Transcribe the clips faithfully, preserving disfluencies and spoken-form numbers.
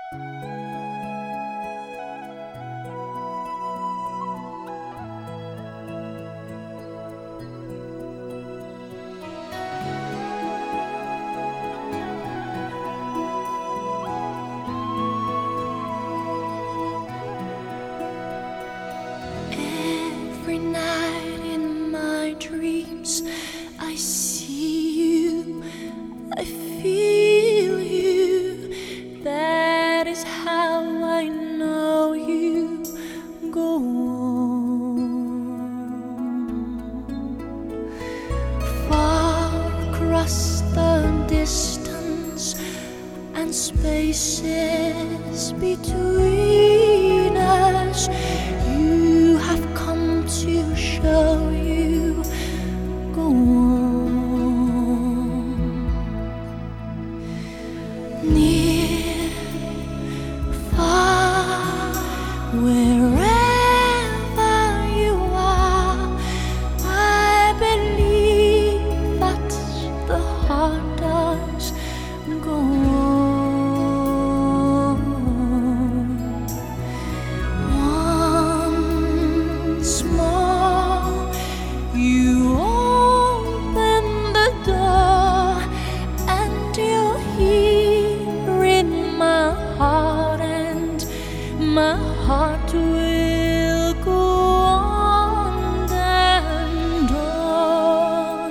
Every night in my dreams, I see you, I feel you. That is how I know you. Go on. Far across the distance and spaces between us, you have come to show you. Go on. Near, far, wherever you are, I believe that the heart does. Go on. Once more, you open the door, and you're here in my heart, and my heart will go on and on.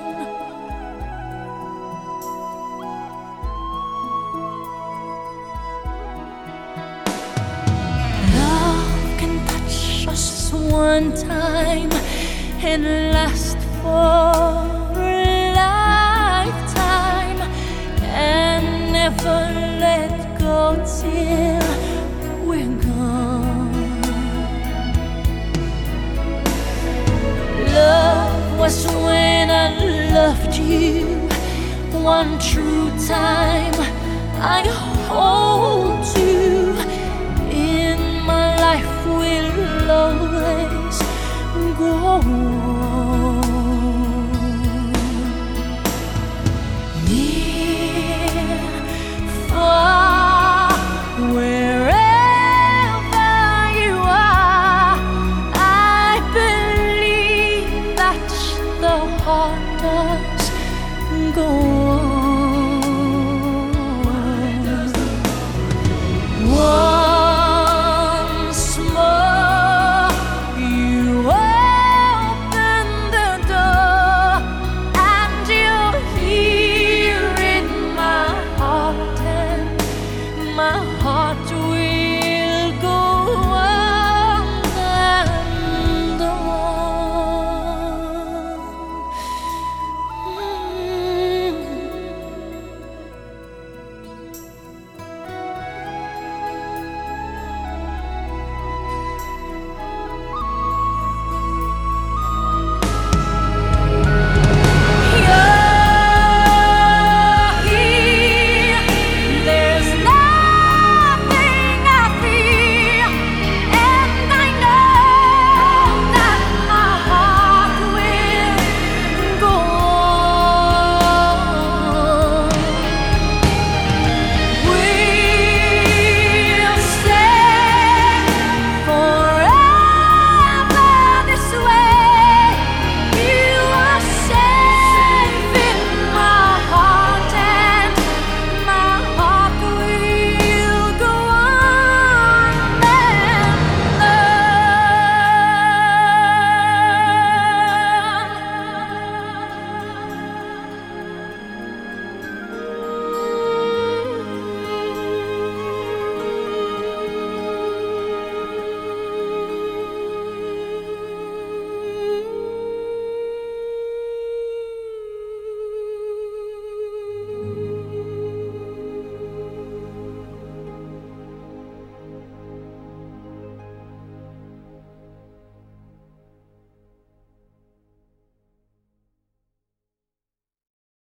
Love can touch us one time and last for a lifetime, and never let go till we're gone. Love was when I loved you one true time. I hold